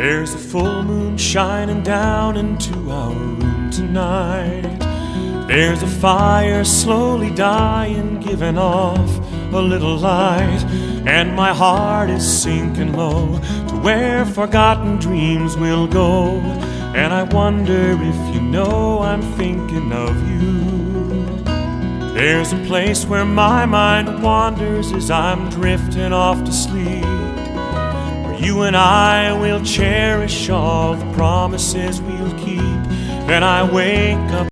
There's a full moon shining down into our room tonight. There's a fire slowly dying, giving off a little light. And my heart is sinking low to where forgotten dreams will go. And I wonder if you know I'm thinking of you. There's a place where my mind wanders as I'm drifting off to sleep, where you and I will cherish all the promises we'll keep. Then I wake up